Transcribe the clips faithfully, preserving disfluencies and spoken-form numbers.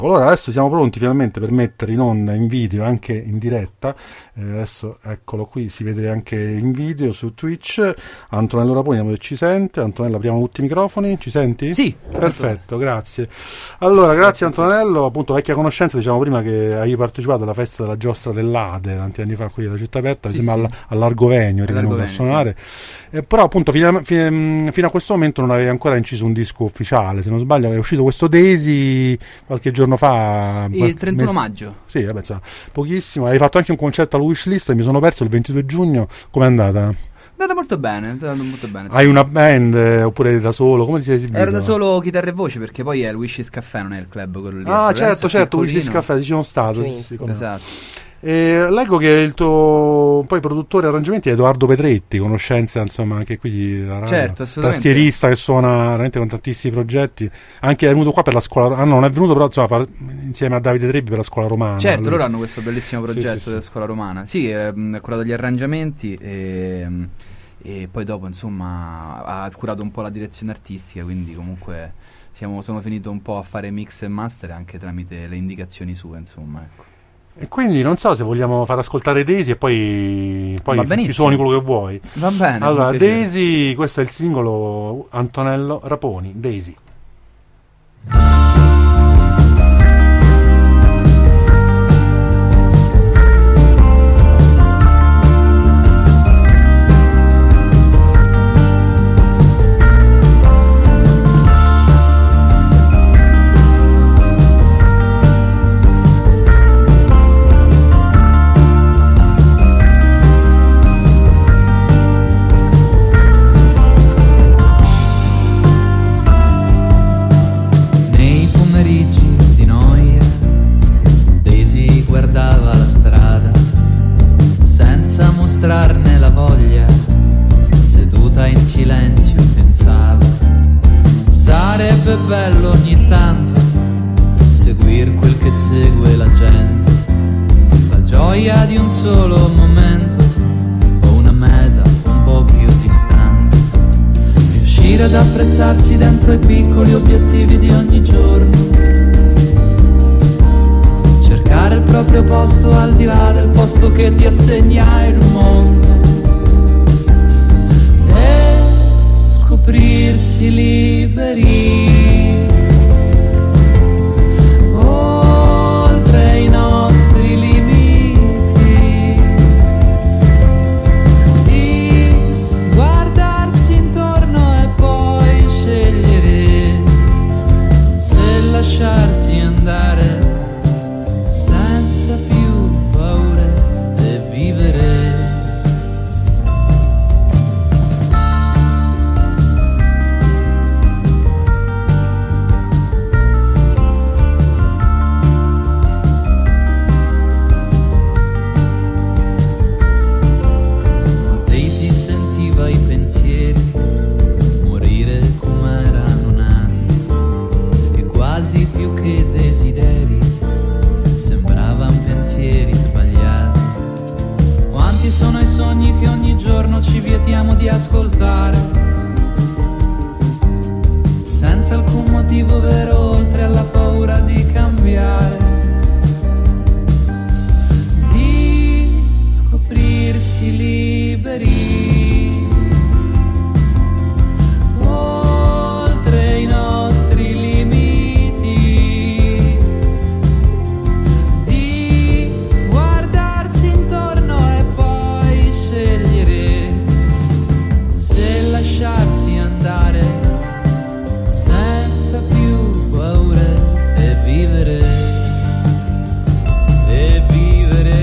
Allora adesso siamo pronti finalmente per mettere in onda in video, anche in diretta. Eh, adesso eccolo qui, si vede anche in video su Twitch. Antonello Raponi, vediamo se ci sente. Antonello, apriamo tutti i microfoni, ci senti? Sì. Perfetto, grazie. Allora, grazie Antonello, appunto vecchia conoscenza, diciamo prima che hai partecipato alla festa della giostra dell'Ade tanti anni fa qui alla Città Aperta, sì, sembra sì. all'Argovegno, rivenuto a suonare. Sì. Eh, però appunto fino a, fino, fino a questo momento non avevi ancora inciso un disco ufficiale, se non sbaglio è uscito questo Daisy qualche giorno fa, il trentuno mese... maggio. Sì, vabbè, insomma, pochissimo. Hai fatto anche un concerto alla Wishlist e mi sono perso il ventidue giugno. Com'è andata? È andata molto bene, è andata molto bene. Hai una band eh, oppure da solo? Come ti sei esibito? Ero da solo, chitarra e voce, perché poi è il Wishlist Caffè, non è il club quello lì. Ah, certo, certo, Wishlist Caffè, ci sono stato. Sì, sì, esatto. E leggo che il tuo poi produttore arrangiamenti è Edoardo Petretti, conoscenza insomma anche qui di radio, certo, assolutamente, tastierista che suona veramente con tantissimi progetti, anche è venuto qua per la scuola, ah no, non è venuto però insomma fa, insieme a Davide Trebbi per la scuola romana. Certo, lui. Loro hanno questo bellissimo progetto sì, sì, della sì. scuola romana. Sì, ha curato gli arrangiamenti e, e poi dopo insomma ha curato un po' la direzione artistica, quindi comunque siamo, sono finito un po' a fare mix e master anche tramite le indicazioni sue, insomma, ecco. E quindi non so se vogliamo far ascoltare Daisy e poi, poi ti suoni quello che vuoi. Va bene. Allora, Daisy, questo è il singolo Antonello Raponi, Daisy. Mostrarne la voglia, seduta in silenzio pensava, sarebbe bello ogni tanto seguir quel che segue la gente, la gioia di un solo momento o una meta un po' più distante, riuscire ad apprezzarsi dentro i piccoli obiettivi di ogni giorno, cercare il proprio posto al di là del posto che ti assegna il mondo e scoprirsi liberi oltre i nostri limiti, di guardarsi intorno e poi scegliere se lasciarsi andare senza più paure e vivere. Ma Daisy sentiva i pensieri morire come erano nati e quasi più che desideri sembravano pensieri sbagliati. Quanti sono i sogni che ogni giorno ci vietiamo di ascoltare, senza alcun motivo vero oltre alla paura di cambiare, di scoprirsi liberi oltre i nostri limiti, di guardarsi intorno e poi scegliere se lasciarsi andare senza più paure e vivere, e vivere.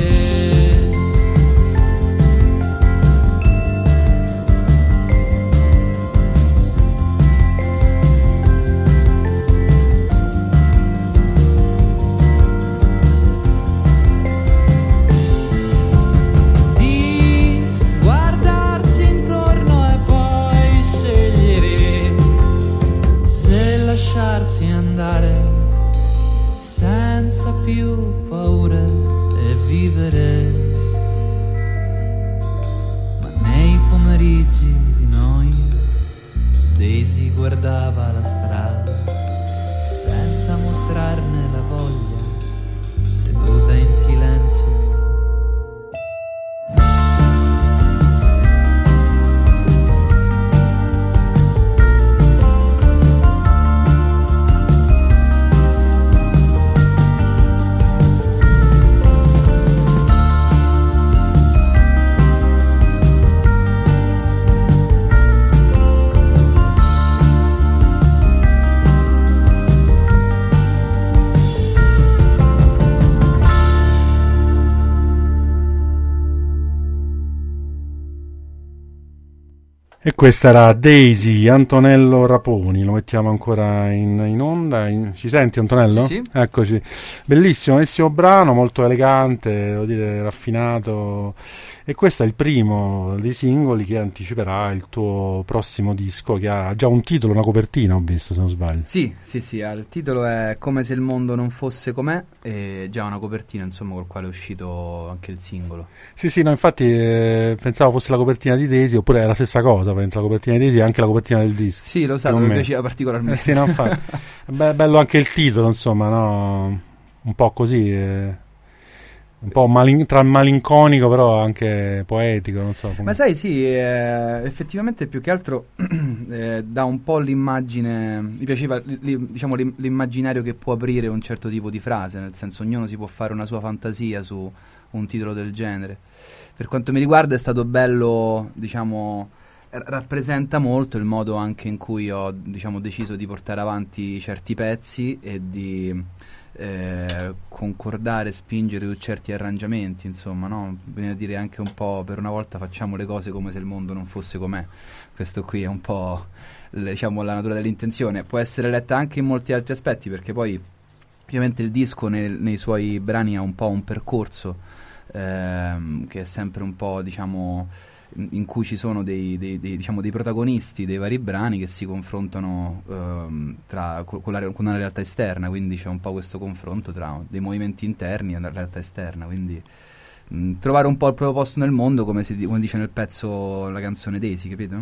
Di guardarsi intorno e poi scegliere se lasciarsi andare senza più paure e vivere. Ma nei pomeriggi di noia Daisy guardava la strada senza mostrarne la voglia, E questa era Daisy, Antonello Raponi, lo mettiamo ancora in, in onda. In, ci senti, Antonello? Sì, sì. Eccoci. Bellissimo, bellissimo brano, molto elegante, devo dire raffinato. E questo è il primo dei singoli che anticiperà il tuo prossimo disco, che ha già un titolo, una copertina, ho visto, se non sbaglio. Sì, sì, sì, il titolo è Come se il mondo non fosse com'è, e già una copertina, insomma, col quale è uscito anche il singolo. Sì, sì, no, infatti eh, pensavo fosse la copertina di Daisy, oppure è la stessa cosa, la copertina di Daisy e anche la copertina del disco. Sì, lo so, mi piaceva particolarmente. Eh sì, no, infatti. Be- bello anche il titolo, insomma, no? Un po' così... Eh. Un po' malin- tra malinconico, però anche poetico, non so come. Ma sai, sì, eh, effettivamente più che altro eh, dà un po' l'immagine, mi piaceva li, diciamo l'im- l'immaginario che può aprire un certo tipo di frase, nel senso ognuno si può fare una sua fantasia su un titolo del genere. Per quanto mi riguarda è stato bello, diciamo, r- rappresenta molto il modo anche in cui ho, diciamo, deciso di portare avanti certi pezzi e di... Eh, concordare, spingere su certi arrangiamenti, insomma, no? Bisogna dire anche un po', per una volta facciamo le cose come se il mondo non fosse com'è. Questo qui è un po', le, diciamo, la natura dell'intenzione. Può essere letta anche in molti altri aspetti, perché poi ovviamente il disco nel, nei suoi brani ha un po' un percorso ehm, che è sempre un po', diciamo, in cui ci sono dei, dei, dei, diciamo, dei protagonisti dei vari brani che si confrontano ehm, tra, con, la, con una realtà esterna, quindi c'è un po' questo confronto tra dei movimenti interni e una realtà esterna, quindi mh, trovare un po' il proprio posto nel mondo, come si come dice nel pezzo la canzone Daisy, capito?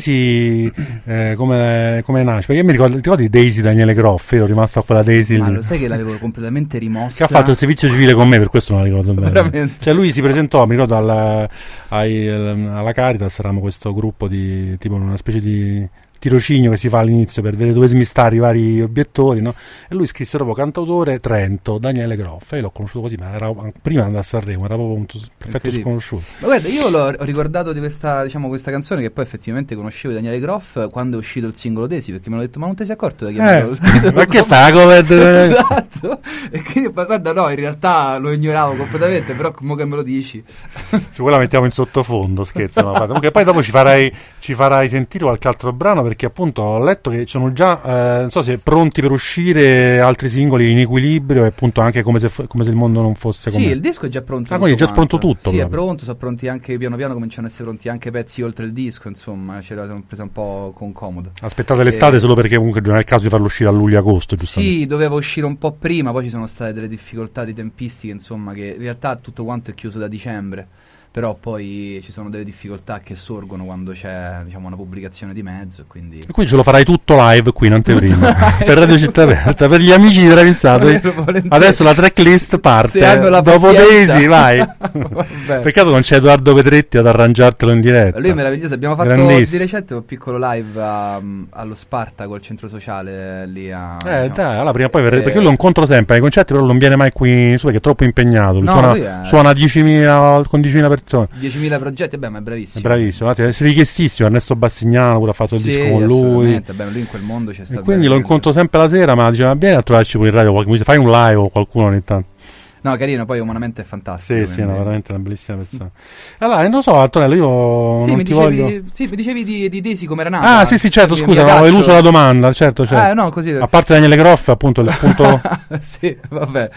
Daisy eh, come, come nasce? Perché io mi ricordo, ti ricordi Daisy Daniele Groff? Io ero rimasto a quella Daisy Ma lì. lo sai che l'avevo completamente rimossa? Che ha fatto il servizio civile con me, per questo non la ricordo bene. Veramente? Cioè lui si presentò, mi ricordo, alla, ai, alla Caritas, eravamo questo gruppo di tipo una specie di tirocinio che si fa all'inizio per vedere dove smistare i vari obiettori, no? E lui scrisse proprio cantautore Trento, Daniele Groff, e io l'ho conosciuto così, ma era, prima di andare a Sanremo era proprio un perfetto sconosciuto. Ma guarda, io l'ho, ho ricordato di questa, diciamo, questa canzone, che poi effettivamente conoscevo di Daniele Groff quando è uscito il singolo Daisy, perché mi hanno detto: ma non ti sei accorto di chiamare eh, il titolo? ma che fa? Come... Esatto. E quindi, guarda, no, in realtà lo ignoravo completamente, però come che me lo dici? Se vuoi la mettiamo in sottofondo, scherzo, ma comunque poi dopo ci farai, ci farai sentire qualche altro brano, perché appunto ho letto che sono già, eh, non so se pronti per uscire altri singoli in equilibrio, e appunto anche come se, come se il mondo non fosse come. Sì, il disco è già pronto. Ah, quindi è già quanto. pronto tutto. Sì, proprio. È pronto, sono pronti anche piano piano, cominciano ad essere pronti anche pezzi oltre il disco, insomma, ce l'abbiamo presa un po' con comodo. Aspettate l'estate e... solo perché comunque non è il caso di farlo uscire a luglio-agosto, giustamente. Sì, doveva uscire un po' prima, poi ci sono state delle difficoltà di tempistiche, insomma, che in realtà tutto quanto è chiuso da dicembre. Però poi ci sono delle difficoltà che sorgono quando c'è, diciamo, una pubblicazione di mezzo, quindi... E quindi ce lo farai tutto live qui in anteprima per Radio Città Aperta, per gli amici di Travinzato. Adesso la tracklist parte, la dopo Daisy vai. Peccato non c'è Edoardo Petretti ad arrangiartelo in diretta. Lui è meraviglioso, abbiamo fatto di recente un piccolo live a, allo Spartaco, al centro sociale lì a... Eh diciamo, dai, allora prima o poi verrei, eh, perché io lo incontro sempre ai concerti, però non viene mai qui su perché è troppo impegnato. No, suona, è... suona diecimila, con diecimila persone. diecimila progetti, beh, ma è bravissimo. È bravissimo, è richiestissimo. Ernesto Bassignano pure ha fatto il sì, disco con lui. Beh, lui in quel mondo c'è stato. E quindi lo incontro sempre la sera, ma diceva vieni a trovarci pure in radio, fai un live o qualcuno ogni tanto. No, carino, poi umanamente è fantastico. Sì, sì, no, veramente una bellissima persona. Allora, non so, Antonello, io sì, non mi ti dicevi, voglio... Sì, mi dicevi di, di Daisy come era nata. Ah, sì, sì, certo, scusa, avevo eluso la domanda, certo, certo. Eh, no, così... A parte Daniele Groff, appunto, il punto... sì, vabbè.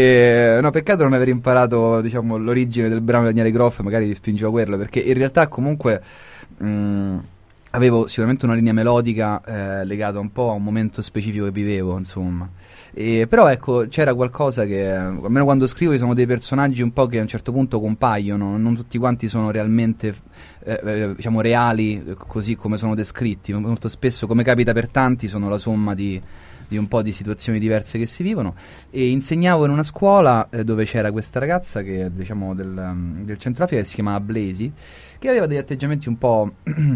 Eh, no, peccato non aver imparato, diciamo, l'origine del brano di Daniele Groff, magari spingevo quello, perché in realtà comunque... Mh, avevo sicuramente una linea melodica eh, legata un po' a un momento specifico che vivevo, insomma. E, però ecco, c'era qualcosa che, almeno quando scrivo, ci sono dei personaggi un po' che a un certo punto compaiono, non tutti quanti sono realmente eh, eh, diciamo reali, così come sono descritti. Molto spesso, come capita per tanti, sono la somma di, di un po' di situazioni diverse che si vivono. E insegnavo in una scuola eh, dove c'era questa ragazza che, diciamo, del, del Centro Africa, che si chiamava Blazy, che aveva degli atteggiamenti un po'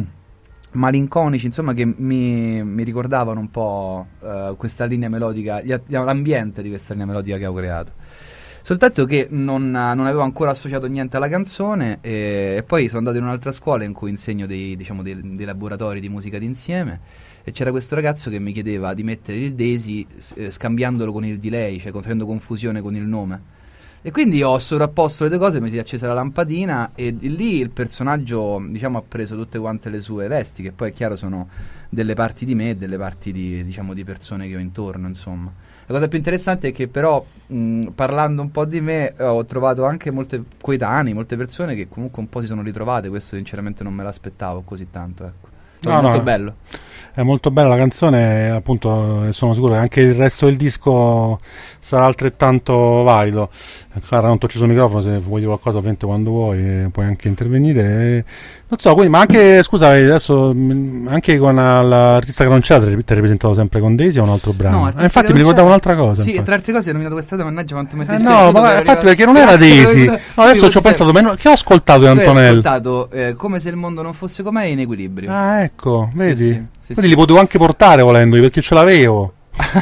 malinconici, insomma, che mi, mi ricordavano un po' uh, questa linea melodica, gli, l'ambiente di questa linea melodica che ho creato. Soltanto che non, non avevo ancora associato niente alla canzone, e, e poi sono andato in un'altra scuola in cui insegno dei, diciamo, dei, dei laboratori di musica d'insieme, e c'era questo ragazzo che mi chiedeva di mettere il Daisy eh, scambiandolo con il delay, cioè facendo confusione con il nome. E quindi ho sovrapposto le due cose, mi si è accesa la lampadina e di lì il personaggio, diciamo, ha preso tutte quante le sue vesti, che poi è chiaro sono delle parti di me e delle parti di, diciamo, di persone che ho intorno, insomma. La cosa più interessante è che però mh, parlando un po' di me ho trovato anche molte coetanei, molte persone che comunque un po' si sono ritrovate. Questo sinceramente non me l'aspettavo così tanto, ecco. È no, molto no, bello. È molto bella la canzone, appunto, sono sicuro che anche il resto del disco sarà altrettanto valido. Clara, non tocci sul microfono, se vuoi dire qualcosa ovviamente quando vuoi puoi anche intervenire. E, non so, quindi, ma anche, scusa, adesso anche con l'artista che non c'era ti hai ripresentato sempre con Daisy o un altro brano? No, eh, infatti mi ricordavo un'altra cosa. Sì, infatti. tra altre cose ho nominato questa cosa, mannaggia quanto mi è eh dispiaciuto. No, ma infatti perché non era Daisy. No, adesso ci ho pensato, ma no, che ho ascoltato di Antonello? Ho ascoltato eh, Come se il mondo non fosse com'è, in equilibrio. Ah, ecco, vedi? Sì, sì, sì, Quindi sì. li potevo anche portare volendo, perché ce l'avevo.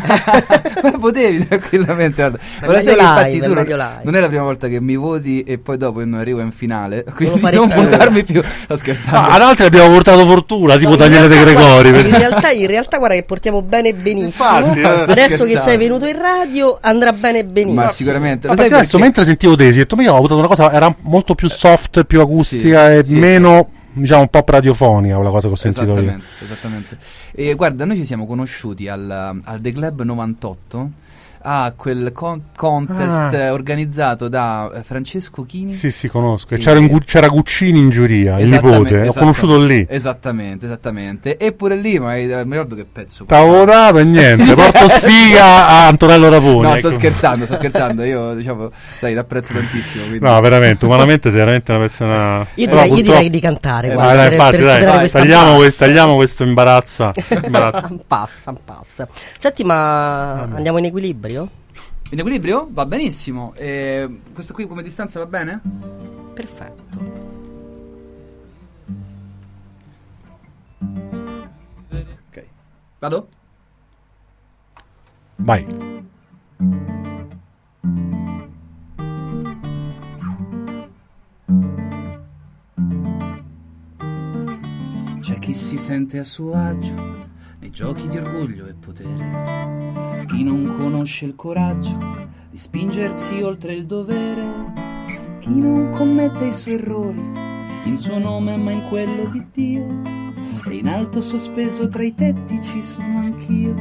Ma potevi tranquillamente, guarda. Per Ora sai che meglio infatti live, tu per non, meglio live. non è la prima volta che mi voti e poi dopo io non arrivo in finale, quindi fare non più. votarmi più. Sto scherzando. Ah, ad altri abbiamo portato fortuna, tipo No, in Daniele De realtà, Gregori. guarda, in realtà, in realtà guarda che portiamo bene benissimo. Infatti, eh. Adesso che Scherzando. sei venuto in radio andrà bene benissimo. Ma sicuramente. Ma Lo sai perché adesso perché? mentre sentivo Daisy, ho detto, ma io ho avuto una cosa, era molto più soft, più acustica Sì, e sì, meno, diciamo, pop radiofonica, quella cosa che ho sentito io. Esattamente, esattamente. E guarda, noi ci siamo conosciuti al, al The Club novantotto, a quel con- contest Ah. eh, organizzato da eh, Francesco Chini. Sì, sì, conosco. E Sì. c'era, in Gu- c'era Guccini in giuria, il Esattamente, nipote, l'ho esattamente, conosciuto lì. Esattamente, esattamente. Eppure lì, ma eh, mi ricordo che pezzo. T'avevo votato e niente, porto sfiga a Antonello Raponi. No, ecco. sto scherzando, sto scherzando. Io, diciamo, sai, l'apprezzo tantissimo. Quindi... No, veramente, umanamente sei veramente una persona... Io Però direi, io purtroppo- direi di cantare. Eh, guarda, Vai, dai, per- infatti, per dai, superare dai, questa tagliamo, fase. questo, tagliamo questo imbarazzo. imbarazzo. Passa, passa. Senti, ma andiamo in equilibrio? In equilibrio? Va benissimo. E questa qui come distanza va bene? Perfetto. Ok. Vado? Vai. C'è chi si sente a suo agio nei giochi di orgoglio e potere, chi non conosce il coraggio di spingersi oltre il dovere, chi non commette i suoi errori in suo nome ma in quello di Dio, e in alto sospeso tra i tetti ci sono anch'io,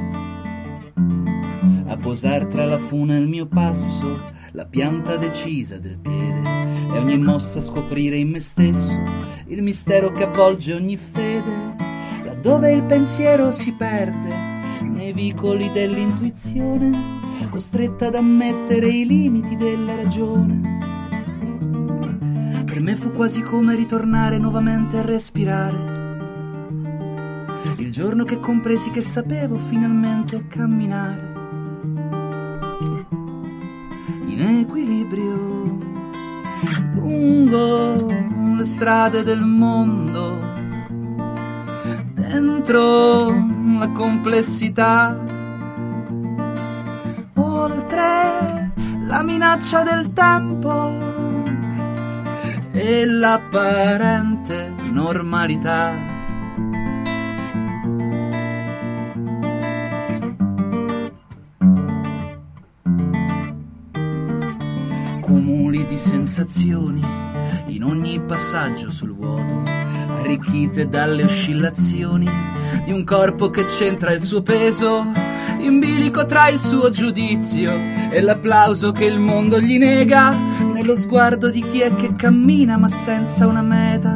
a posar tra la fune e il mio passo, la pianta decisa del piede, e ogni mossa scoprire in me stesso il mistero che avvolge ogni fede, laddove il pensiero si perde nei vicoli dell'intuizione, costretta ad ammettere i limiti della ragione. Per me fu quasi come ritornare nuovamente a respirare, il giorno che compresi che sapevo finalmente camminare in equilibrio lungo le strade del mondo, dentro la complessità, oltre la minaccia del tempo e l'apparente normalità. Cumuli di sensazioni in ogni passaggio sul vuoto, arricchite dalle oscillazioni di un corpo che centra il suo peso, in bilico tra il suo giudizio e l'applauso che il mondo gli nega, nello sguardo di chi è che cammina ma senza una meta.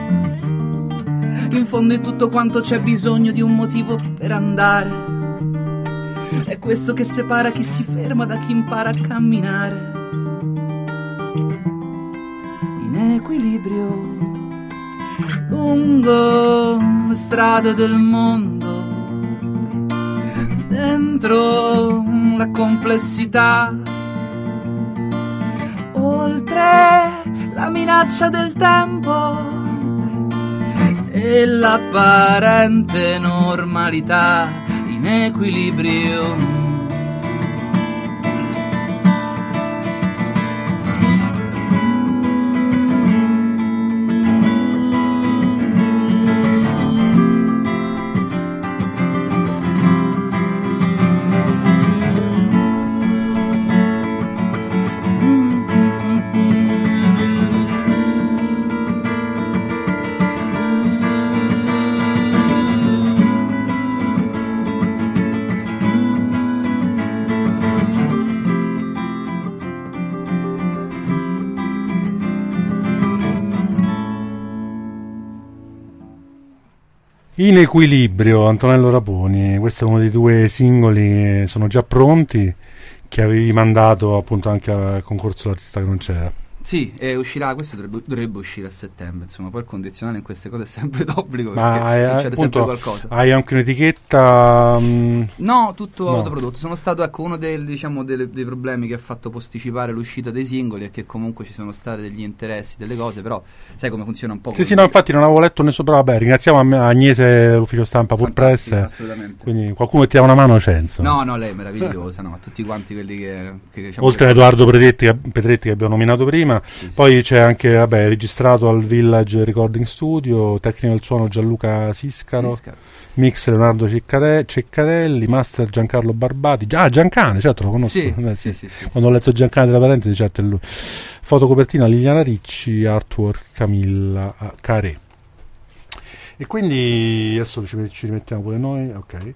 In fondo è tutto quanto c'è bisogno di un motivo per andare, è questo che separa chi si ferma da chi impara a camminare in equilibrio lungo le strade del mondo, dentro la complessità, oltre la minaccia del tempo e l'apparente normalità, in equilibrio. In equilibrio, Antonello Raponi, questo è uno dei due singoli, sono già pronti, che avevi mandato appunto anche al concorso dell'artista che non c'era. Sì, e uscirà, questo dovrebbe, dovrebbe uscire a settembre, insomma, poi il condizionale in queste cose è sempre d'obbligo, Ma perché hai, succede appunto, sempre qualcosa. Hai anche un'etichetta? Mh, No, tutto no. autoprodotto. Sono stato, ecco, uno dei, diciamo, delle, dei problemi che ha fatto posticipare l'uscita dei singoli è che comunque ci sono stati degli interessi, delle cose, però sai come funziona un po'. Sì, sì, no, infatti non avevo letto nessuno, però vabbè, ringraziamo a me- a Agnese dell'ufficio stampa Full Press, assolutamente. quindi qualcuno che ti dà una mano c'è, insomma. No, no, lei è meravigliosa, no, tutti quanti quelli che, che diciamo, Oltre a che- Edoardo Pedretti che, Pedretti che abbiamo nominato prima, Sì, sì. poi c'è anche, vabbè, registrato al Village Recording Studio, tecnico del suono Gianluca Siscaro, Siscaro. mix Leonardo Ceccare- Ceccarelli, master Giancarlo Barbati, ah Giancane, certo lo conosco. Sì, Beh, sì, sì, sì, Quando ho letto Giancane della parentesi, certo è lui. Fotocopertina Liliana Ricci, artwork Camilla ah, Caré. E quindi adesso ci, ci rimettiamo pure noi, ok.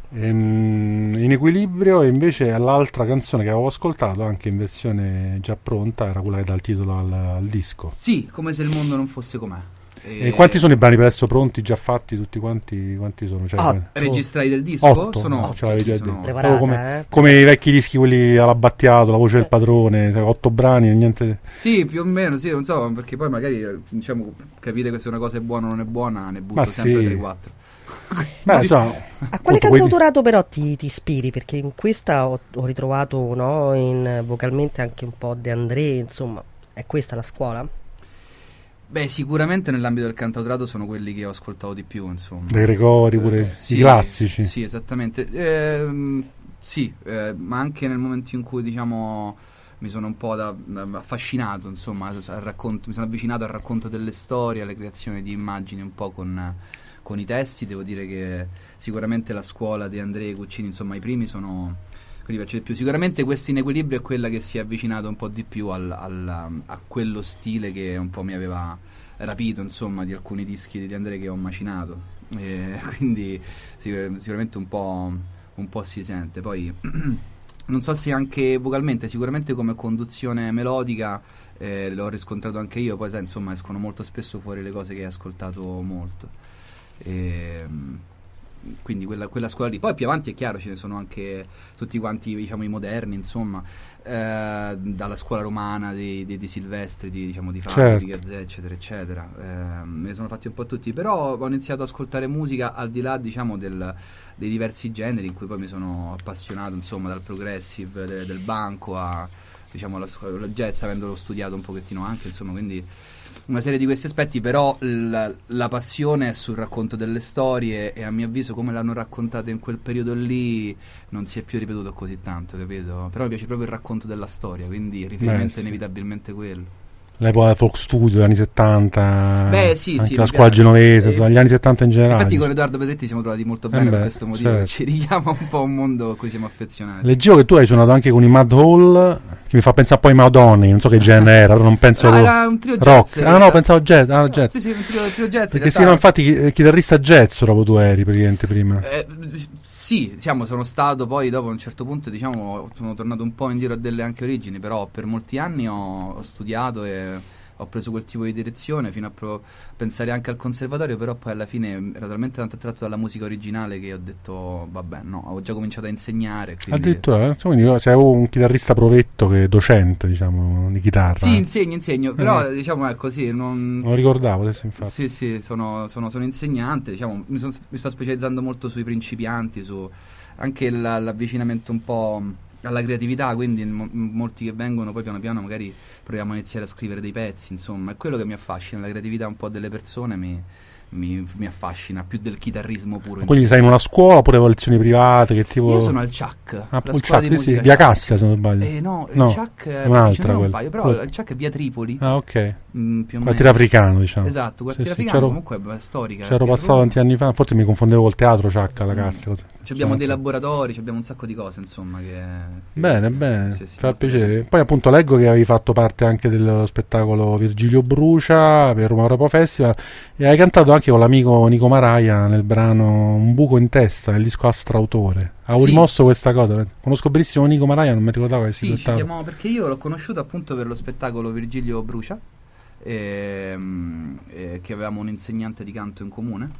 Ehm, in equilibrio, e invece l'altra canzone che avevo ascoltato anche in versione già pronta era quella che dà il titolo al, al disco. Sì, come se il mondo non fosse com'è. E quanti sono i brani per adesso pronti, già fatti tutti quanti? Quanti sono? Cioè, Otto. registrati del disco? Otto, sono no, otto, ce l'avevi sì, già sono- detto. Preparata, Proprio come, eh? come i vecchi dischi, quelli all'abbattiato, La voce del padrone, cioè, otto brani e niente. Sì, più o meno, sì, non so, perché poi magari eh, diciamo capire che se una cosa è buona o non è buona, ne butto Ma sempre sì. tre quattro. Beh, insomma, A quale appunto, quelli- cantautorato però ti, ti ispiri? Perché in questa ho, ho ritrovato, no, in, vocalmente anche un po' De André, insomma, è questa la scuola? Beh, sicuramente nell'ambito del cantautorato sono quelli che ho ascoltato di più, insomma. De Gregori, pure Eh, sì, i classici. Sì, esattamente. Ehm, sì, eh, ma anche nel momento in cui, diciamo, mi sono un po' da, da- affascinato, insomma, al racconto, mi sono avvicinato al racconto delle storie, alla creazione di immagini un po' con, con i testi. Devo dire che sicuramente la scuola di Andrea Cuccini, insomma, i primi sono quelli che piace di più. Sicuramente questo in equilibrio è quella che si è avvicinato un po' di più al, al- a quello stile che un po' mi aveva rapito, insomma, di alcuni dischi di Andrea che ho macinato. E quindi sì, sicuramente un po', un po' si sente. Poi non so se anche vocalmente, sicuramente come conduzione melodica eh, l'ho riscontrato anche io. Poi sai, insomma, escono molto spesso fuori le cose che hai ascoltato molto. E, quindi quella, quella scuola lì. Poi più avanti è chiaro, ce ne sono anche tutti quanti, diciamo, i moderni, insomma, eh, dalla scuola romana di, di, di Silvestri, di, diciamo, di Fabio, Certo. di Gazzè, eccetera eccetera. Eh, me ne sono fatti un po' tutti, però ho iniziato ad ascoltare musica al di là, diciamo, del, dei diversi generi in cui poi mi sono appassionato, insomma, dal progressive de, del banco a, diciamo, la, la jazz, avendolo studiato un pochettino anche, insomma, quindi una serie di questi aspetti. Però la, la passione è sul racconto delle storie, e a mio avviso come l'hanno raccontate in quel periodo lì non si è più ripetuto così tanto, capito? Però mi piace proprio il racconto della storia, quindi il riferimento Beh, sì. è inevitabilmente quello. L'epoca del folk studio degli anni settanta, Beh, sì, anche sì, la mi scuola piace. genovese, Eh, insomma, gli anni settanta in generale. Infatti con Edoardo Pedretti siamo trovati molto bene Eh per beh, questo motivo, certo. ci richiama un po' un mondo a cui siamo affezionati. Leggevo che tu hai suonato anche con i Mad Hall, che mi fa pensare poi ai Madonni, non so che genere era, però non penso Ah, lo- era un trio jazz, rock. in Ah no, realtà. pensavo jazz, ah, jazz. Sì, sì, un trio, trio jazz. in Perché sì, realtà. no, infatti chi- chitarrista jazz proprio tu eri praticamente prima. Eh, sì, diciamo, sono stato poi dopo a un certo punto, diciamo, sono tornato un po' indietro a delle anche origini, però per molti anni ho, ho studiato e ho preso quel tipo di direzione fino a pro- pensare anche al conservatorio, però poi alla fine ero talmente tanto attratto dalla musica originale che ho detto vabbè, no, ho già cominciato a insegnare, quindi... Addirittura, eh, quindi io- cioè, avevo un chitarrista provetto che è docente, diciamo, di chitarra. Sì, insegno, insegno, però Eh. diciamo è così, non... Non lo ricordavo adesso, infatti. Sì, sì, sono, sono, sono insegnante, diciamo, mi, son- mi sto specializzando molto sui principianti, su anche la- l'avvicinamento un po' alla creatività, quindi mo- molti che vengono poi piano piano magari proviamo a iniziare a scrivere dei pezzi, insomma, è quello che mi affascina, la creatività un po' delle persone mi, mi, mi affascina, più del chitarrismo puro in Quindi sé. sei in una scuola oppure lezioni private? Che tipo... Io sono al C A C, Ah, la il scuola Ciac, di sì, sì, musica via C A C. Cassia se non sbaglio. Eh, no, No, il C A C è un'altra ce ne sono un quella. paio, però Quella- il C A C è via Tripoli, Ah, ok. mm, più o Quartiere meno. africano, diciamo. Esatto, quartiere Sì, sì, africano, c'ero- comunque è storica. C'ero via passato Roma. tanti anni fa, forse mi confondevo col teatro Ciacca alla Mm. Cassia. Ci abbiamo dei Cioè, laboratori, ci abbiamo un sacco di cose, insomma, che... che- Bene, bene, Sì, sì, fa molto piacere. bene. Poi appunto leggo che avevi fatto parte anche dello spettacolo Virgilio Brucia per Roma Europa Festival e hai cantato anche con l'amico Nico Maraia nel brano Un buco in testa, nel disco Astrautore. Avevo Sì. rimosso questa cosa, conosco benissimo Nico Maraia, non mi ricordavo che si Sì, ci trattava. chiamò perché io l'ho conosciuto appunto per lo spettacolo Virgilio Brucia, ehm, eh, che avevamo un insegnante di canto in comune,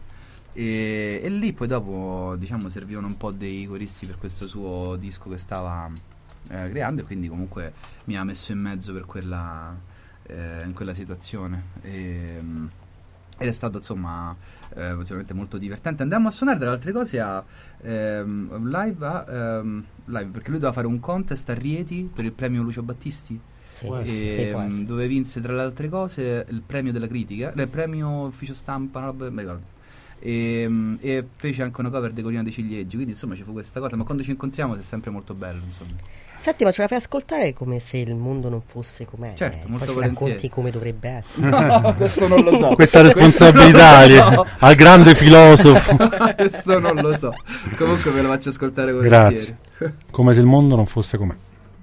e, e lì poi dopo diciamo servivano un po' dei coristi per questo suo disco che stava eh, creando, e quindi comunque mi ha messo in mezzo per quella eh, in quella situazione, e, ed è stato insomma eh, sicuramente molto divertente. Andammo a suonare tra le altre cose a ehm, live, a, ehm, live perché lui doveva fare un contest a Rieti per il premio Lucio Battisti, Sì, Può e, essere, sì, può essere. dove vinse tra le altre cose il premio della critica, il premio ufficio stampa, una roba- mi ricordo. E, e fece anche una cover di Colina dei Ciliegi, quindi insomma ci fu questa cosa, ma quando ci incontriamo è sempre molto bello, insomma. Senti, ma ce la fai ascoltare come se il mondo non fosse com'è? Certo, eh? molto Poi ci volentieri. racconti come dovrebbe essere. No, questo non lo so. Questa responsabilità Questo non lo al grande filosofo. so. Questo non lo so. Comunque ve lo faccio ascoltare volentieri. Grazie. Come se il mondo non fosse com'è.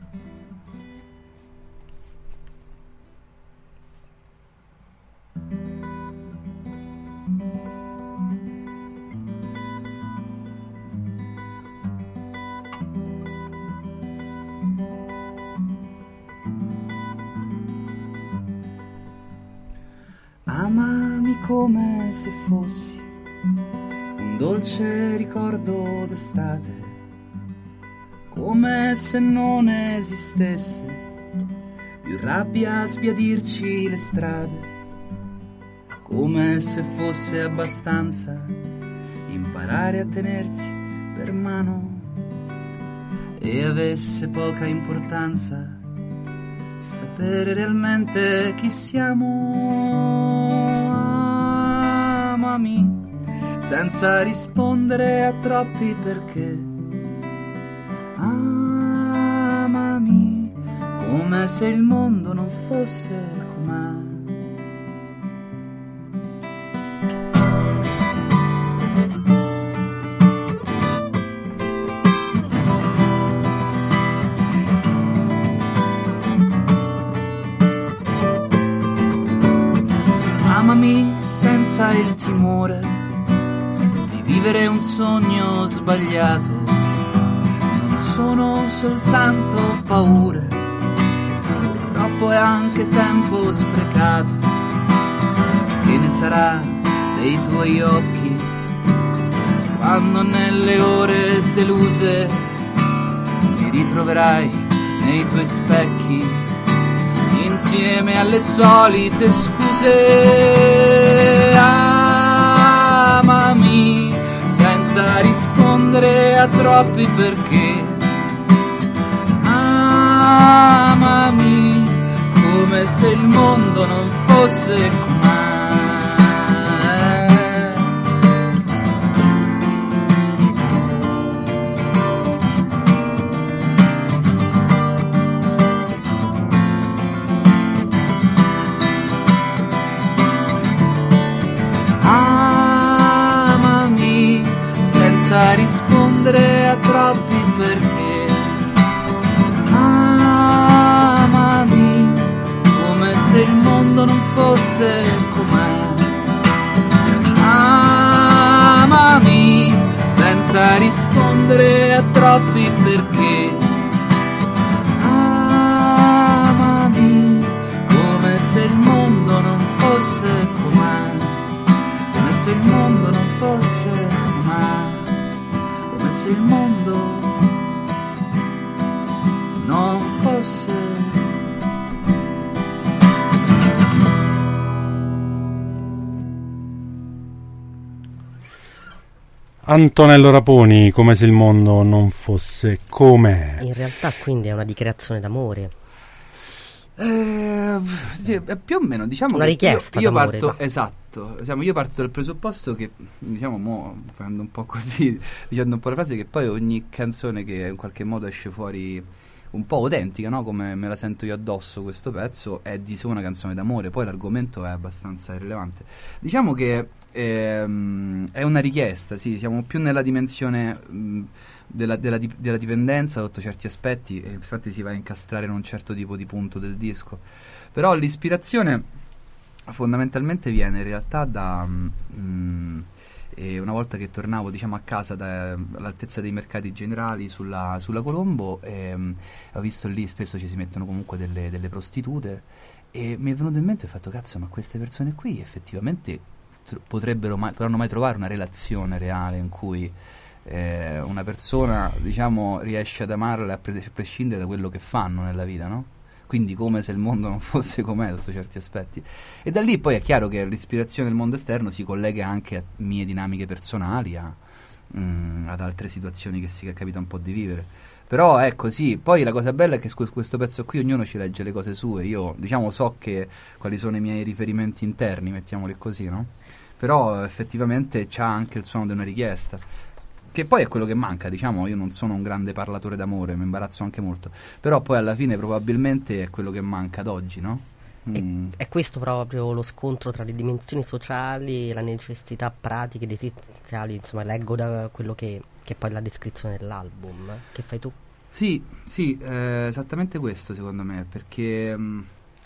Amami come se fossi un dolce ricordo d'estate, come se non esistesse più rabbia a sbiadirci le strade, come se fosse abbastanza imparare a tenersi per mano e avesse poca importanza sapere realmente chi siamo. Amami senza rispondere a troppi perché. Amami come se il mondo non fosse com'è. Amami senza il timore di vivere un sogno sbagliato. Non sono soltanto paure, purtroppo è anche tempo sprecato. Che ne sarà dei tuoi occhi quando nelle ore deluse mi ritroverai nei tuoi specchi insieme alle solite scuse. Amami senza rispondere a troppi perché. Amami come se il mondo non fosse com'è. Amami senza rispondere a troppi perché. Amami come se il mondo non fosse com'è. Amami senza rispondere a troppi perché. Amami come se il mondo non fosse com'è. Come se il mondo non fosse com'è. Come se il mondo non fosse. Antonello Raponi, come se il mondo non fosse com'è. In realtà quindi è una dichiarazione d'amore. Eh, sì, eh, più o meno diciamo Una che richiesta io, io d'amore, parto va. esatto, diciamo, io parto dal presupposto che, diciamo, mo facendo un po' così, dicendo un po' le frasi, che poi ogni canzone che in qualche modo esce fuori un po' autentica, no? Come me la sento io addosso, questo pezzo è di sé una canzone d'amore. Poi l'argomento è abbastanza irrilevante, diciamo che ehm, è una richiesta, sì, siamo più nella dimensione mh, della, della, dip- della dipendenza sotto certi aspetti, e infatti si va a incastrare in un certo tipo di punto del disco. Però l'ispirazione fondamentalmente viene in realtà da mh, e una volta che tornavo, diciamo, a casa da, all'altezza dei mercati generali sulla, sulla Colombo, ehm, ho visto lì spesso ci si mettono comunque delle, delle prostitute, e mi è venuto in mente e ho fatto: cazzo, ma queste persone qui effettivamente tr- potrebbero mai, potranno mai trovare una relazione reale in cui eh, una persona, diciamo, riesce ad amarla a, pre- a prescindere da quello che fanno nella vita, no? Quindi come se il mondo non fosse com'è sotto certi aspetti. E da lì poi è chiaro che l'ispirazione del mondo esterno si collega anche a mie dinamiche personali, a, mh, ad altre situazioni che si capita un po' di vivere. Però è così. Poi la cosa bella è che su questo pezzo qui ognuno ci legge le cose sue. Io, diciamo, so che quali sono i miei riferimenti interni, mettiamoli così, no? Però effettivamente c'ha anche il suono di una richiesta, che poi è quello che manca, diciamo. Io non sono un grande parlatore d'amore, mi imbarazzo anche molto, però poi alla fine probabilmente è quello che manca ad oggi, no? Mm. È, è questo proprio lo scontro tra le dimensioni sociali e la necessità pratiche ed esistenziali, insomma, leggo da quello che, che è poi la descrizione dell'album. Che fai tu? Sì, sì, eh, esattamente questo secondo me, perché mh,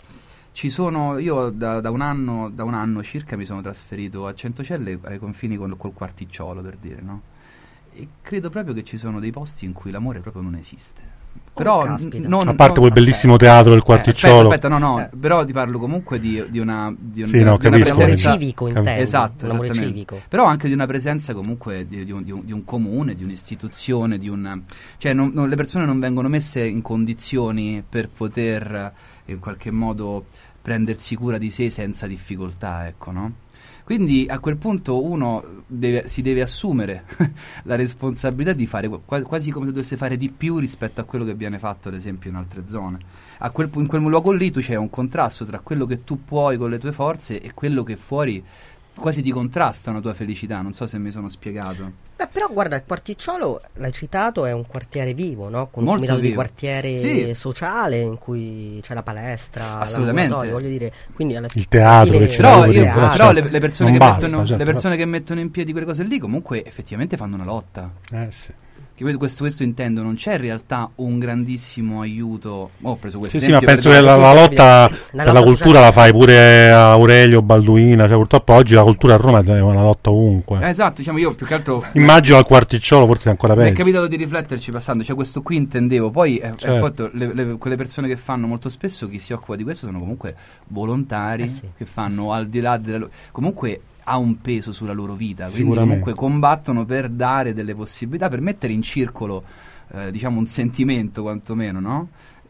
ci sono, io da, da un anno da un anno circa mi sono trasferito a Centocelle, ai confini con, col Quarticciolo, per dire, no? E credo proprio che ci sono dei posti in cui l'amore proprio non esiste. Però Oh, n- caspita. non, A parte non- quel bellissimo teatro del eh, Quarticciolo. aspetta, aspetta, no, no, Eh. però ti parlo comunque di, di una di un- Sì, no, di una capisco, L'amore presenza, civico, Cap- intendi? esatto, L'amore esattamente. civico. Però anche di una presenza comunque di, di un, di un- di un comune, di un'istituzione, di un, cioè non- non- le persone non vengono messe in condizioni per poter eh, in qualche modo prendersi cura di sé senza difficoltà, ecco, no? Quindi a quel punto uno deve, si deve assumere la responsabilità di fare qua- quasi come se dovesse fare di più rispetto a quello che viene fatto, ad esempio, in altre zone. A quel, pu- in quel luogo lì tu c'è un contrasto tra quello che tu puoi con le tue forze e quello che fuori quasi ti contrasta una tua felicità. Non so se mi sono spiegato. Beh, però guarda, il Quarticciolo, l'hai citato, è un quartiere vivo, no? Con un Molto comitato di vivo. quartiere Sì. sociale in cui c'è la palestra, Assolutamente. l'ambulatorio, voglio dire, quindi alla Il teatro fine- che c'è, Però, Certo, io- però, però certo, le, le persone, non che, basta, mettono, certo, le persone che mettono in piedi quelle cose lì comunque effettivamente fanno una lotta. Eh, sì. Che poi questo, questo intendo, non c'è in realtà un grandissimo aiuto. Oh, ho preso questo Sì, sì, ma esempio penso per- che la, la lotta La per lotta la cultura sociale. la fai pure a Aurelio, Balduina, cioè purtroppo oggi la cultura a Roma è una lotta ovunque. Eh, esatto, diciamo, io più che altro Immagino al Quarticciolo forse è ancora mi è peggio. capitato di rifletterci passando, cioè questo qui intendevo, poi eh, Certo. eh, fatto, le- le- quelle persone che fanno molto spesso, chi si occupa di questo sono comunque volontari, Eh sì. che fanno al di là della loro, comunque ha un peso sulla loro vita, quindi Sicuramente. comunque combattono per dare delle possibilità, per mettere in circolo eh, diciamo un sentimento quantomeno, no?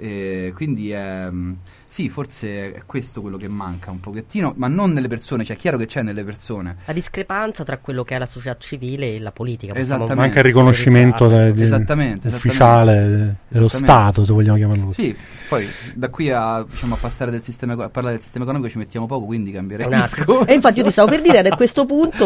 E quindi ehm, sì, forse è questo quello che manca un pochettino, ma non nelle persone, cioè è chiaro che c'è nelle persone. La discrepanza tra quello che è la società civile e la politica. possiamo- Esattamente. Ma anche il riconoscimento de- di- Esattamente, ufficiale de- dello Esattamente. Stato, se vogliamo chiamarlo così. Sì, poi da qui a, diciamo, a passare del sistema, eco- a parlare del sistema economico ci mettiamo poco, quindi cambierei Un il attimo. discorso. E infatti io ti stavo per dire, ad a questo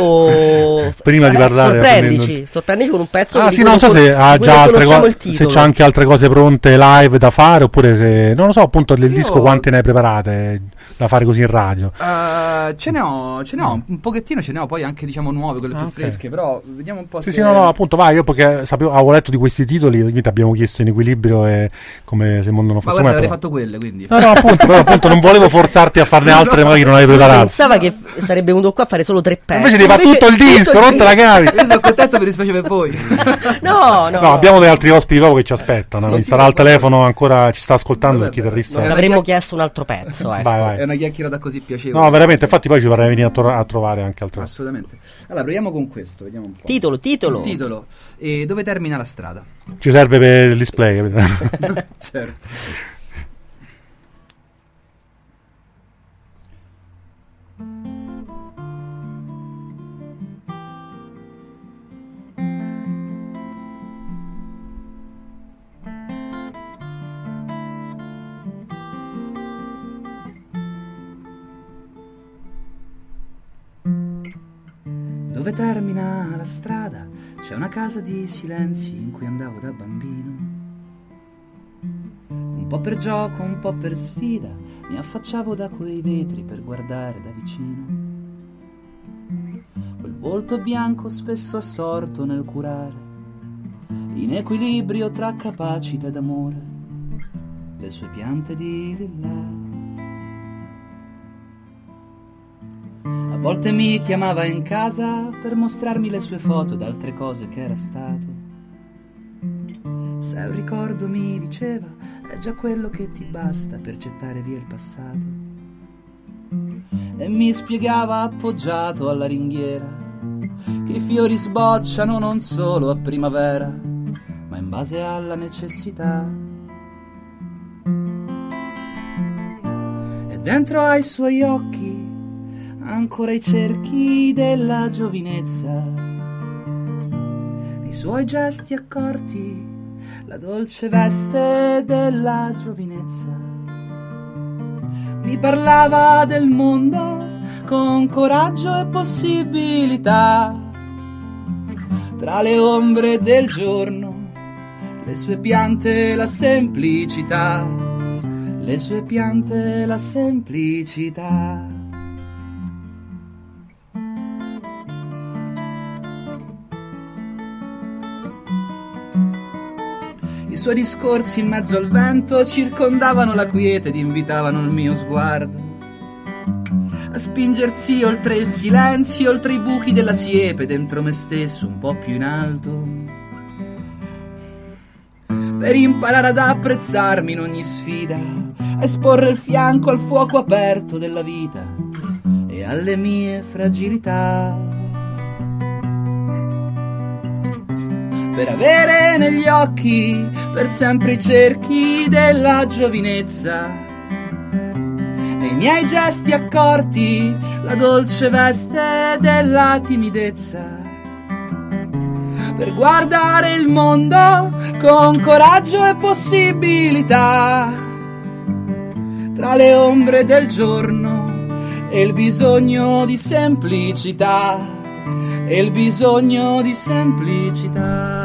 punto Prima di eh, parlare, sorprendici, prendendo- sorprendici con un pezzo Ah di sì, cui non so con- se ha di cui già non altre conosciamo cose, il se titolo. c'ha anche altre cose pronte live da fare, oppure se non lo so, appunto del Io- disco quante ne hai preparate da fare così in radio. Uh, ce ne ho, ce ne ho un pochettino, ce ne ho poi anche diciamo nuove, quelle Ah, più ok. fresche, però vediamo un po' Sì, se... sì, no, no, appunto, vai, io perché sapevo, avevo letto di questi titoli, quindi ti abbiamo chiesto in equilibrio e come se il mondo non Ma fosse guarda, mai. avrei però- fatto quelle, quindi. No, no, appunto, però appunto non volevo forzarti a farne altre, magari non avevi preparato. Pensava che sarebbe venuto qua a fare solo tre pezzi. Invece devi fare tutto il disco, non te la cavi. Io sono contento, mi dispiace per voi. No, no, No, abbiamo degli altri ospiti dopo che ci aspettano. Sì, mi sì, sarà al vabbè. telefono ancora, ci sta ascoltando il Vabbè, chitarrista. non vabbè. avremmo chiesto un altro pezzo, ecco. Vai, vai. È una chiacchierata così piacevole. No, veramente, infatti poi ci vorrei venire a, tro- a trovare anche altre cose. Assolutamente. Allora, proviamo con questo, vediamo un po'. Titolo, titolo. Titolo. E dove termina la strada? Ci serve per il display, capito? Certo. Dove termina la strada c'è una casa di silenzi in cui andavo da bambino. Un po' per gioco, un po' per sfida, mi affacciavo da quei vetri per guardare da vicino. Quel volto bianco spesso assorto nel curare, in equilibrio tra capacità ed amore, le sue piante di lilla. A volte mi chiamava in casa per mostrarmi le sue foto ed altre cose che era stato. Se un ricordo, mi diceva, è già quello che ti basta per gettare via il passato. e mi spiegava appoggiato alla ringhiera che i fiori sbocciano non solo a primavera, ma in base alla necessità. E dentro ai suoi occhi ancora i cerchi della giovinezza, i suoi gesti accorti, la dolce veste della giovinezza. Mi parlava del mondo con coraggio e possibilità, tra le ombre del giorno, le sue piante, la semplicità, le sue piante, la semplicità. I suoi discorsi in mezzo al vento circondavano la quiete ed invitavano il mio sguardo a spingersi oltre il silenzio, oltre i buchi della siepe, dentro me stesso un po' più in alto, per imparare ad apprezzarmi in ogni sfida, esporre il fianco al fuoco aperto della vita e alle mie fragilità, per avere negli occhi per sempre i cerchi della giovinezza, nei miei gesti accorti la dolce veste della timidezza, per guardare il mondo con coraggio e possibilità, tra le ombre del giorno e il bisogno di semplicità, e il bisogno di semplicità.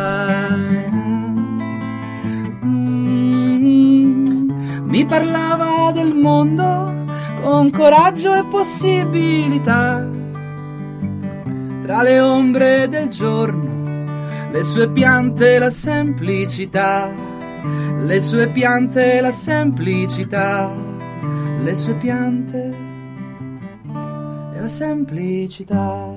Mi parlava del mondo con coraggio e possibilità, tra le ombre del giorno, le sue piante, la semplicità, le sue piante, la semplicità, le sue piante e la semplicità.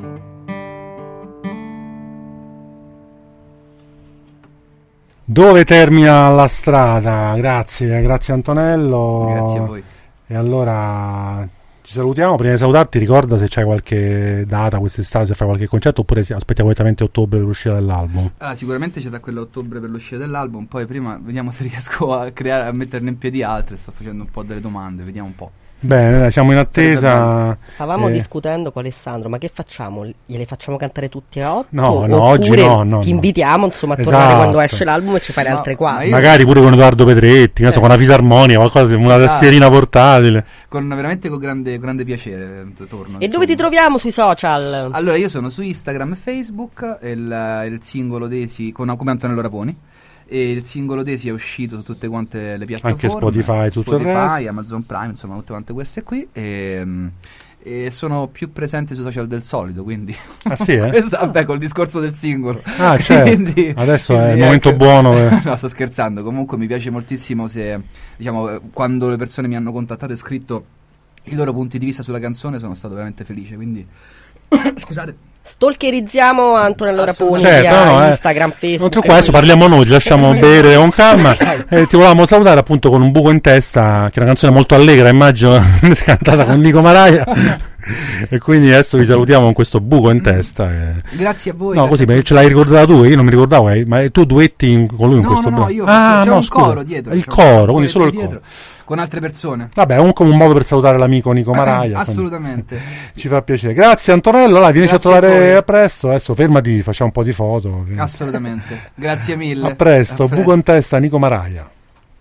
Dove termina la strada? Grazie, grazie Antonello. Grazie a voi. E allora ci salutiamo. Prima di salutarti, ricorda se c'hai qualche data quest'estate, se fai qualche concerto, oppure aspettiamo direttamente ottobre per l'uscita dell'album. Ah, sicuramente c'è da quello a ottobre per l'uscita dell'album. Poi prima vediamo se riesco a creare, a metterne in piedi altre. Sto facendo un po' delle domande, vediamo un po'. Bene, siamo in attesa. Stavamo eh. discutendo con Alessandro, ma che facciamo? Gliele facciamo cantare tutti a otto? No, no, oggi no, no, ti no. invitiamo insomma a Esatto. tornare quando esce l'album e ci fai le No, altre ma quattro. io- Magari pure con Edoardo Petretti, eh. so, con una fisarmonica, qualcosa, una Esatto. tastierina portatile. Con veramente con grande, grande piacere eh, torno. E insomma. dove ti troviamo sui social? Allora, io sono su Instagram e Facebook, e il, il singolo Desi con come Antonello Raponi, e il singolo Desi è uscito su tutte quante le piattaforme, Anche Spotify, tutto il Spotify, resto. Amazon Prime, insomma tutte quante queste qui, e, e sono più presente sui social del solito, quindi Ah sì, eh? esatto, vabbè, col discorso del singolo. Ah, certo. Quindi- Adesso è quindi il momento ecco- buono per- No, sto scherzando. Comunque mi piace moltissimo se, diciamo, eh, quando le persone mi hanno contattato e scritto i loro punti di vista sulla canzone, sono stato veramente felice, quindi scusate. Stalkerizziamo Antonello Raponi Certo, via no, eh. Instagram, Facebook. Non qua adesso parliamo noi, ci lasciamo bere con calma. E ti volevamo salutare appunto con Un buco in testa, che è una canzone molto allegra, immagino, cantata con Nico Maraia. E quindi adesso vi salutiamo con questo buco in testa. E... Grazie a voi. No, grazie così a perché ce l'hai ricordata tu, io non mi ricordavo, eh, ma tu duetti in- con lui in No, questo no, no, brano. io ah, c'è no, un scusa. coro dietro. Il c'è un coro, quindi solo il dietro, coro. con altre persone. Vabbè, comunque un modo per salutare l'amico Nico Maraia. quindi Assolutamente. Ci fa piacere. Grazie Antonello, allora vienici a Grazie a trovare voi. a presto. Adesso fermati, facciamo un po' di foto. che- Assolutamente. Grazie mille. A presto, A buco in testa Nico Maraia.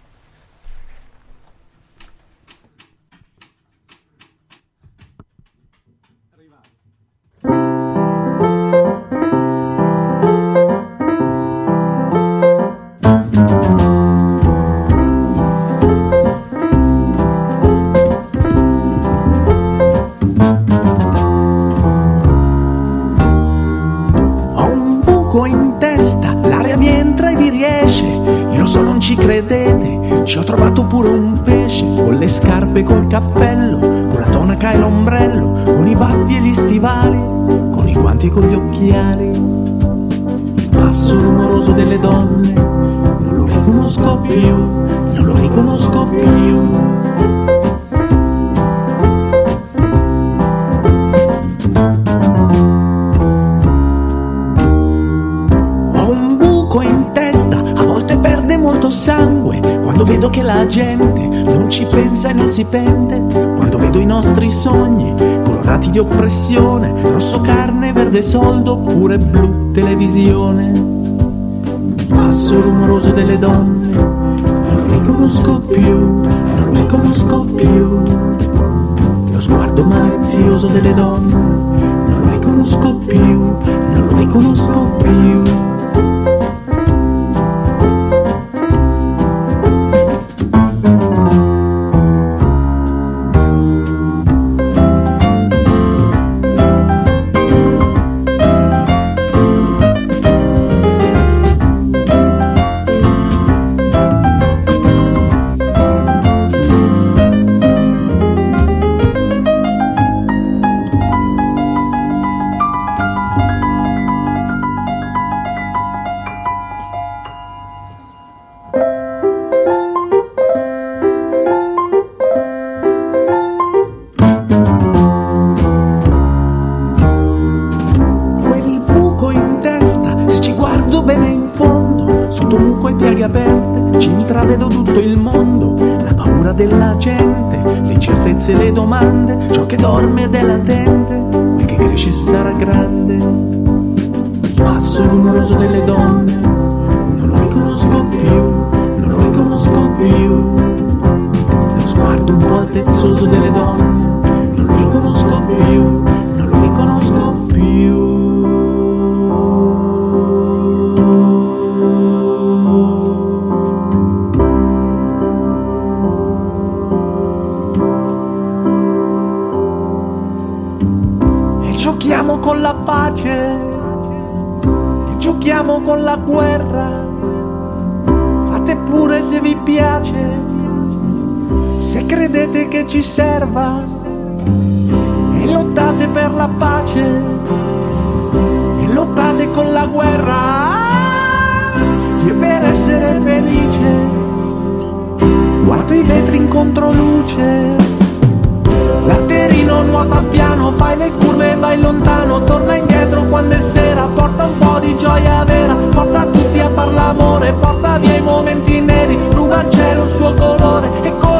Ho un buco in testa, l'aria mi entra e vi riesce. Io lo so, non ci credete, ci ho trovato pure un pesce. Con le scarpe, col cappello, con la tonaca e l'ombrello, con i baffi e gli stivali, con i guanti e con gli occhiali. Il passo rumoroso delle donne, non lo riconosco più, non lo riconosco più. vedo che la gente non ci pensa e non si pente, quando vedo i nostri sogni colorati di oppressione, rosso carne, verde soldo, oppure blu televisione. Passo rumoroso delle donne, non lo riconosco più, non lo riconosco più. Lo sguardo malizioso delle donne, non lo riconosco più, non lo riconosco più. Le domande, ciò che dorme ed è latente e che cresce sarà grande. Passo rumoroso delle donne, non lo riconosco più, non lo riconosco più. Lo sguardo un po' altezzoso delle donne, non lo riconosco più, non lo riconosco più. Giochiamo con la pace e giochiamo con la guerra. Fate pure se vi piace, se credete che ci serva, e lottate per la pace e lottate con la guerra. Io per essere felice guardo i vetri in controluce. L'atterino nuota piano, fai le curve e vai lontano, torna indietro quando è sera, porta un po' di gioia vera, porta tutti a far l'amore, porta via i momenti neri, ruba al cielo il suo colore e corre